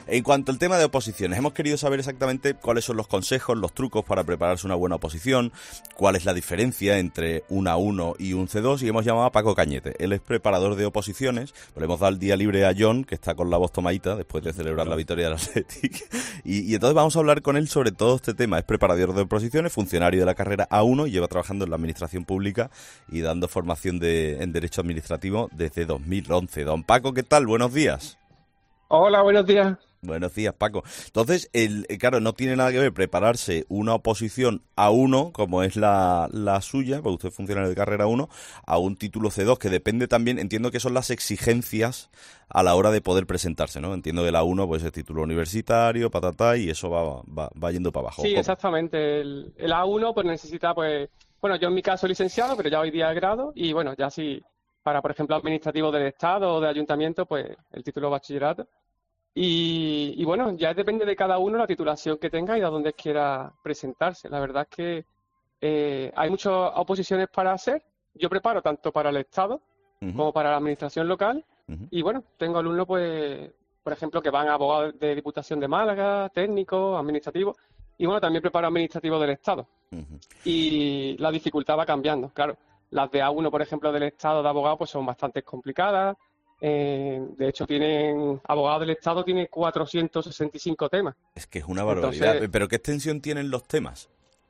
En cuanto al tema de oposiciones, hemos querido saber exactamente cuáles son los consejos, los trucos para prepararse una buena oposición, cuál es la diferencia entre un A1 y un C2, y hemos llamado a Paco Cañete. Él es preparador de oposiciones, le hemos dado el día libre a John, que está con la voz tomadita después de celebrar la victoria del Athletic, y entonces vamos a hablar con él sobre todo este tema. Es preparador de oposiciones, funcionario de la carrera A1 y lleva trabajando en la administración pública y dando formación en Derecho Administrativo desde 2011. Don Paco, ¿qué tal? Buenos días. Hola, buenos días. Buenos días, Paco. Entonces, claro, no tiene nada que ver prepararse una oposición A1, como es la suya, porque usted es funcionario de carrera 1, a un título C2, que depende también, entiendo que son las exigencias a la hora de poder presentarse, ¿no? Entiendo que la 1 pues es título universitario, patatá, y eso va yendo para abajo. Sí, ¿Cómo? Exactamente. El A1 pues necesita, pues, bueno, yo en mi caso licenciado, pero ya hoy día grado, y bueno, ya sí, para, por ejemplo, administrativo del Estado o de ayuntamiento, pues el título de bachillerato. Y bueno, ya depende de cada uno la titulación que tenga y de dónde quiera presentarse. La verdad es que hay muchas oposiciones para hacer. Yo preparo tanto para el Estado como para la administración local. Y bueno, tengo alumnos, pues, por ejemplo, que van a abogados de Diputación de Málaga, técnicos, administrativos. Y bueno, también preparo administrativo del Estado. Y la dificultad va cambiando. Claro, las de A1, por ejemplo, del Estado de abogado, pues son bastante complicadas. De hecho, abogado del Estado tiene 465 temas. Es que es una barbaridad. Entonces, ¿pero qué extensión tienen los temas?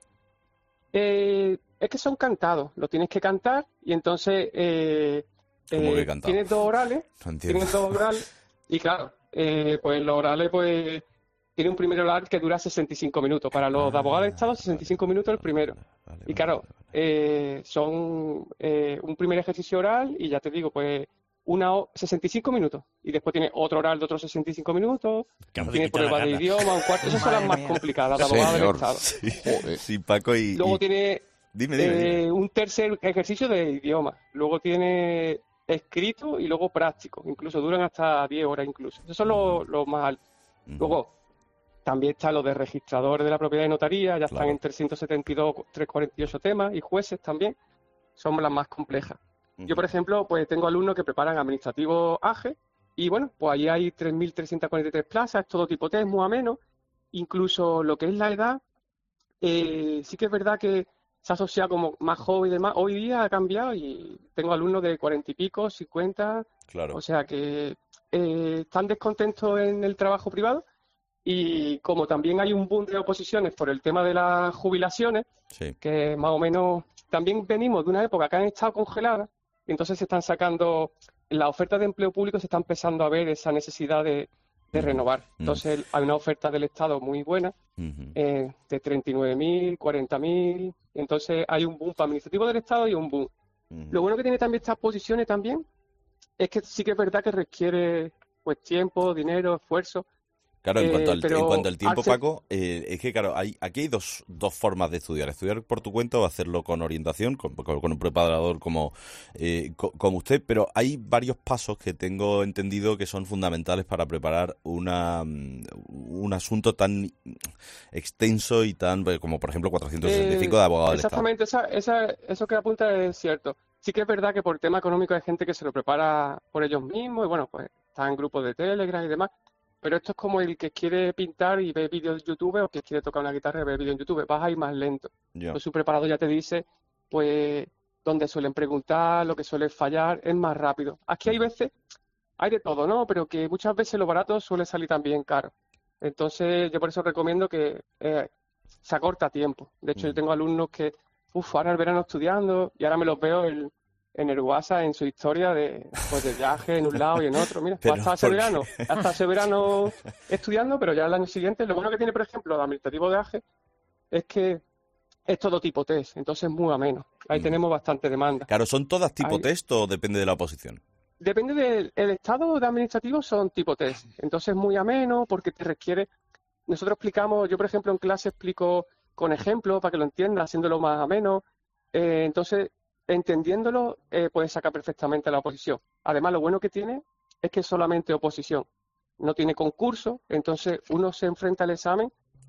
Es que son cantados. Lo tienes que cantar y entonces ¿Cómo que cantado? tienes dos orales. No entiendo. Tienes dos orales y claro, pues los orales, pues tiene un primer oral que dura 65 minutos. Para los de abogado del Estado, 65 minutos el primero. Y claro, son un primer ejercicio oral y ya te digo, pues 65 minutos. Y después tiene otro oral de otros 65 minutos. Tiene prueba de idioma, un cuarto. Esas son las más complicadas de abogado del Estado. Sí, Paco. Luego tiene Dime. un tercer ejercicio de idioma. Luego tiene escrito y luego práctico. Incluso duran hasta 10 horas incluso. Esos son los más altos. Luego también está lo de registradores de la propiedad y notaría. Ya están en 372, 348 temas. Y jueces también. Son las más complejas. Yo, por ejemplo, pues tengo alumnos que preparan administrativo AGE y bueno, pues ahí hay 3.343 plazas, todo tipo test, muy ameno. Incluso lo que es la edad, sí que es verdad que se asocia como más joven y demás. Hoy día ha cambiado y tengo alumnos de 40 y pico, 50, Claro. O sea que están descontentos en el trabajo privado y como también hay un boom de oposiciones por el tema de las jubilaciones, que más o menos también venimos de una época que han estado congeladas. Entonces se están sacando, en la oferta de empleo público se está empezando a ver esa necesidad de renovar. Entonces hay una oferta del Estado muy buena, de 39.000, 40.000. Entonces hay un boom para administrativo del Estado y un boom. Lo bueno que tiene también estas posiciones también es que sí que es verdad que requiere pues tiempo, dinero, esfuerzo. Claro, en cuanto al tiempo, Paco, es que claro, aquí hay dos formas de estudiar. Estudiar por tu cuenta o hacerlo con orientación, con un preparador como usted, pero hay varios pasos que tengo entendido que son fundamentales para preparar un asunto tan extenso y tan, como por ejemplo 465 de abogado del Estado. Exactamente, eso que apunta es cierto. Sí que es verdad que por tema económico hay gente que se lo prepara por ellos mismos y bueno, pues está en grupos de Telegram y demás. Pero esto es como el que quiere pintar y ve vídeos de YouTube o que quiere tocar una guitarra y ve vídeos en YouTube. Vas a ir más lento. Entonces, su preparador ya te dice, pues, dónde suelen preguntar, lo que suele fallar, es más rápido. Aquí hay veces, hay de todo, ¿no? Pero que muchas veces lo barato suele salir también caro. Entonces, yo por eso recomiendo que se acorta tiempo. De hecho, yo tengo alumnos que, ahora el verano estudiando y ahora me los veo en el WhatsApp, en su historia de viaje en un lado y en otro. Mira, hasta ese verano estudiando, pero ya el año siguiente. Lo bueno que tiene, por ejemplo, el administrativo de AGE es que es todo tipo test, entonces es muy ameno. Ahí tenemos bastante demanda. Claro, ¿son todas tipo test o depende de la oposición? Depende del estado de administrativo, son tipo test. Entonces es muy ameno porque te requiere... Nosotros explicamos, yo por ejemplo en clase explico con ejemplos para que lo entiendas, haciéndolo más ameno. Entonces... entendiéndolo, puedes sacar perfectamente la oposición. Además, lo bueno que tiene es que es solamente oposición. No tiene concurso, entonces uno se enfrenta al examen,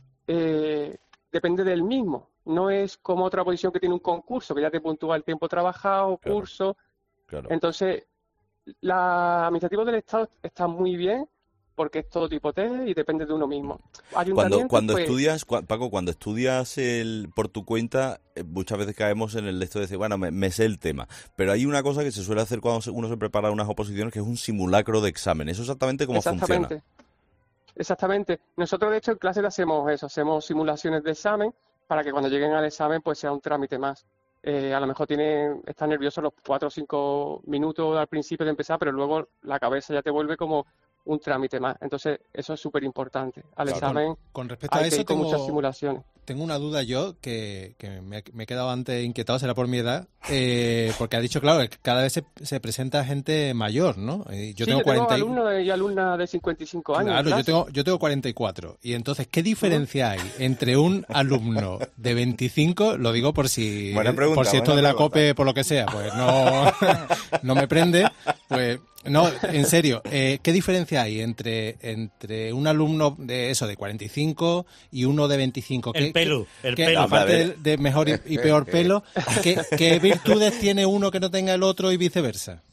depende del mismo. No es como otra oposición que tiene un concurso, que ya te puntúa el tiempo trabajado, curso. Claro. Entonces, la administrativa del Estado está muy bien, porque es todo tipo test y depende de uno mismo. Cuando pues, estudias, Paco, cuando estudias por tu cuenta, muchas veces caemos en el esto de decir, bueno, me sé el tema. Pero hay una cosa que se suele hacer cuando uno se prepara unas oposiciones, que es un simulacro de examen. ¿Eso exactamente cómo funciona? Exactamente. Nosotros, de hecho, en clase le hacemos eso, hacemos simulaciones de examen para que cuando lleguen al examen pues sea un trámite más. A lo mejor estás nervioso los 4 o 5 minutos al principio de empezar, pero luego la cabeza ya te vuelve como un trámite más. Entonces, eso es súper importante. Al examen con respecto a eso, que ir con muchas simulaciones. Tengo una duda yo que me he quedado antes inquietado, será por mi edad, porque ha dicho, claro, que cada vez se presenta gente mayor, ¿no? Yo tengo alumnos y alumnas de 55 años. Claro, yo tengo 44. Y entonces, ¿qué diferencia hay entre un alumno de 25, lo digo por si esto de la COPE, por lo que sea, pues no me prende, pues... No, en serio, ¿qué diferencia hay entre un alumno de 45 y uno de 25? El pelo. Aparte de mejor y peor pelo, ¿qué virtudes tiene uno que no tenga el otro y viceversa?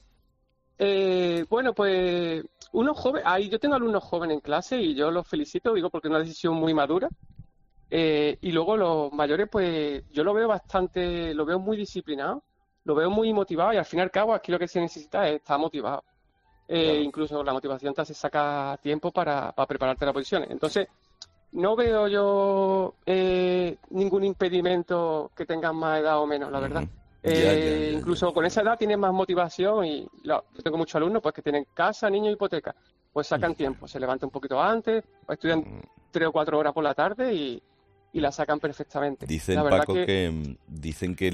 Bueno, pues uno joven, yo tengo alumnos jóvenes en clase y yo los felicito, digo, porque es una decisión muy madura. Y luego los mayores, pues yo lo veo muy disciplinado, lo veo muy motivado y al fin y al cabo aquí lo que se necesita es estar motivado. Claro. Incluso la motivación te hace sacar tiempo para prepararte las posiciones. Entonces, no veo yo ningún impedimento que tengan más edad o menos, la verdad. Incluso con esa edad tienen más motivación y yo tengo muchos alumnos pues que tienen casa, niños, hipoteca. Pues sacan tiempo, se levantan un poquito antes, estudian 3 o 4 horas por la tarde y la sacan perfectamente. Dicen, Paco, dicen que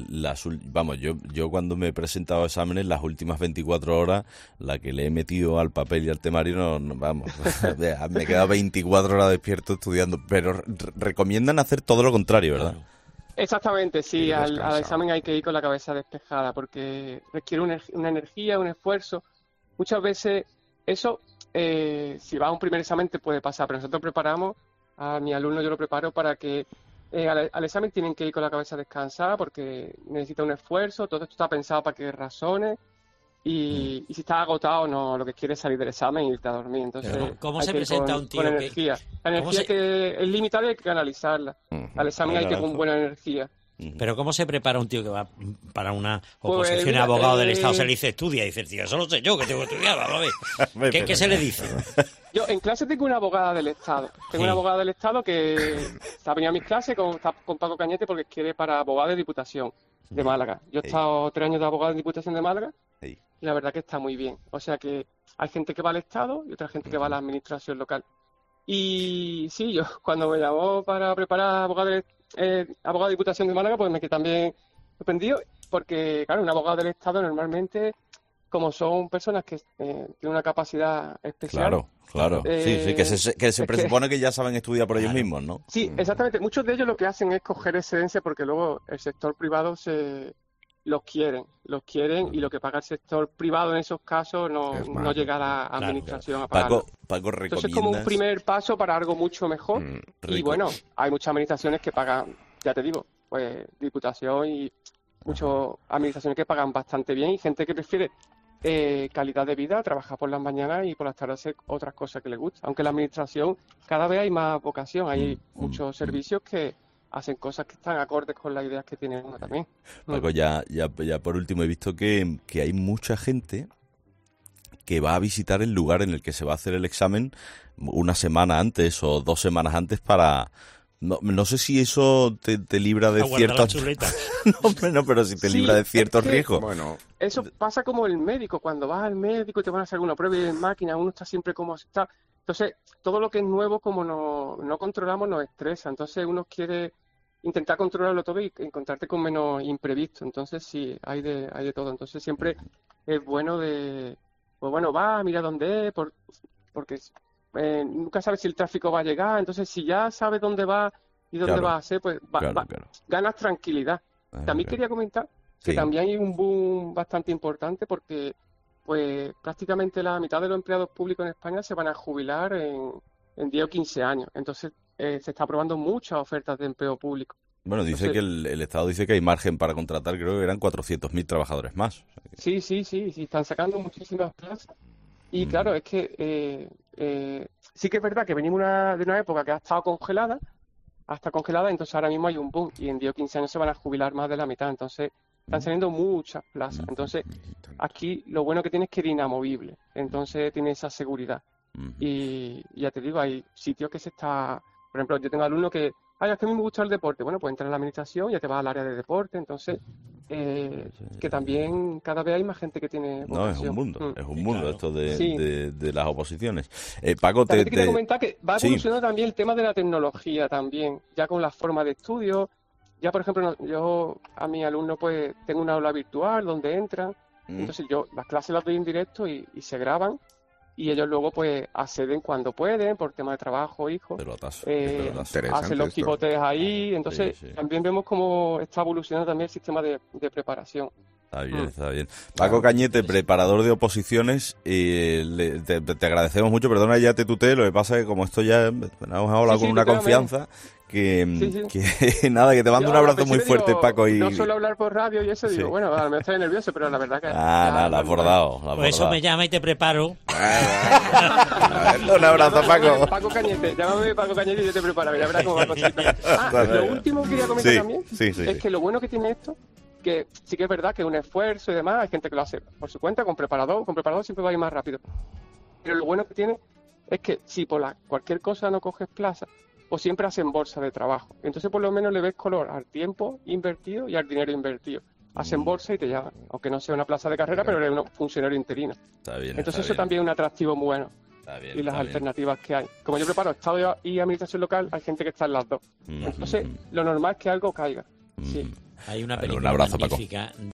yo cuando me he presentado a exámenes, las últimas 24 horas, la que le he metido al papel y al temario, me he quedado 24 horas despierto estudiando, pero recomiendan hacer todo lo contrario, ¿verdad? Exactamente, sí, al examen hay que ir con la cabeza despejada, porque requiere una energía, un esfuerzo. Muchas veces eso, si va a un primer examen te puede pasar, pero nosotros preparamos a mi alumno, yo lo preparo para que al examen tienen que ir con la cabeza descansada porque necesita un esfuerzo, todo esto está pensado para que razone y si está agotado no, lo que quiere es salir del examen y irte a dormir. Entonces, ¿cómo se presenta un tío con energía? La energía que es limitada y hay que canalizarla. Al examen hay que ir con buena energía. Pero ¿cómo se prepara un tío que va para una oposición a abogado del Estado? Se le dice, estudia, y dice, tío, eso lo sé yo, que tengo que estudiar, vamos a ver. ¿Qué se le dice? Yo en clase tengo una abogada del Estado. Tengo una abogada del Estado que está venido a mis clases con Paco Cañete porque quiere para abogado de Diputación de Málaga. Yo he estado 3 años de abogado de Diputación de Málaga y la verdad que está muy bien. O sea que hay gente que va al Estado y otra gente que va a la administración local. Y sí, yo cuando me llamó para preparar abogado de Diputación de Málaga, pues me quedé también sorprendido, porque, claro, un abogado del Estado normalmente, como son personas que tienen una capacidad especial... Claro. Sí, que se presupone que ya saben estudiar por ellos mismos, ¿no? Sí, exactamente. Muchos de ellos lo que hacen es coger excedencia porque luego el sector privado los quieren y lo que paga el sector privado en esos casos no llega a la administración a pagarlo. Paco, ¿recomiendas? Entonces es como un primer paso para algo mucho mejor y bueno, hay muchas administraciones que pagan, ya te digo, pues Diputación y muchas administraciones que pagan bastante bien y gente que prefiere calidad de vida, trabajar por las mañanas y por las tardes hacer otras cosas que les gusta. Aunque en la administración cada vez hay más vocación, hay muchos servicios que hacen cosas que están acordes con las ideas que tiene uno también. Paco, ya por último he visto que hay mucha gente que va a visitar el lugar en el que se va a hacer el examen una semana antes o 2 semanas antes para... No sé si eso te libra de ciertos... No, pero si te libra de ciertos riesgos. Bueno, eso pasa como el médico. Cuando vas al médico y te van a hacer alguna prueba y en máquina, uno está siempre como está. Entonces, todo lo que es nuevo, como no controlamos, nos estresa. Entonces, uno quiere intentar controlarlo todo y encontrarte con menos imprevisto. Entonces, sí, hay de todo. Entonces, siempre es bueno mira dónde es, porque nunca sabes si el tráfico va a llegar. Entonces, si ya sabes dónde va y dónde va a ser, pues ganas tranquilidad. También quería comentar que también hay un boom bastante importante porque pues prácticamente la mitad de los empleados públicos en España se van a jubilar en 10 o 15 años. Entonces, se está aprobando muchas ofertas de empleo público. Bueno, dice que el Estado dice que hay margen para contratar, creo que eran 400.000 trabajadores más. Sí, están sacando muchísimas plazas. Y claro, es que sí que es verdad que venimos de una época que ha estado congelada, entonces ahora mismo hay un boom y en 10 o 15 años se van a jubilar más de la mitad, entonces están saliendo muchas plazas. Entonces aquí lo bueno que tiene es que es inamovible, entonces tiene esa seguridad. Y ya te digo, hay sitios que por ejemplo, yo tengo alumnos que, es que a mí me gusta el deporte, bueno, pues entras en la administración y ya te vas al área de deporte, entonces que también cada vez hay más gente que tiene vocación. No, es un mundo claro. Esto de las oposiciones. Paco, te quería comentar que va evolucionando también el tema de la tecnología también, ya con la forma de estudio. Ya, por ejemplo, yo a mis alumnos pues tengo una aula virtual donde entran, entonces yo las clases las doy en directo y se graban, y ellos luego pues acceden cuando pueden, por tema de trabajo, hijos, hacen los pivotes ahí, entonces también vemos cómo está evolucionando también el sistema de preparación. Está bien. Paco Cañete, preparador de oposiciones, te agradecemos mucho, perdona ya te tuteo, lo que pasa es que como esto ya hemos hablado con una confianza, que nada, que te mando un abrazo muy fuerte, Paco. No suelo hablar por radio y eso, digo, bueno, a lo mejor estoy nervioso, pero la verdad que... la has bordado. Pues eso me llama y te preparo. Un abrazo, Paco. Paco Cañete, llámame Paco Cañete y yo te preparo, ya verás cómo va a cosita. Lo último que quería comentar también es que lo bueno que tiene esto, que sí que es verdad que es un esfuerzo y demás, hay gente que lo hace por su cuenta, con preparador siempre va a ir más rápido. Pero lo bueno que tiene es que si por cualquier cosa no coges plaza, pues siempre hacen bolsa de trabajo. Entonces por lo menos le ves color al tiempo invertido y al dinero invertido. Hacen bolsa y te llaman, aunque no sea una plaza de carrera, pero eres un funcionario interino. Entonces eso también es un atractivo muy bueno. Y las alternativas que hay. Como yo preparo Estado y Administración Local, hay gente que está en las dos. Entonces lo normal es que algo caiga. Sí. Hay una película magnífica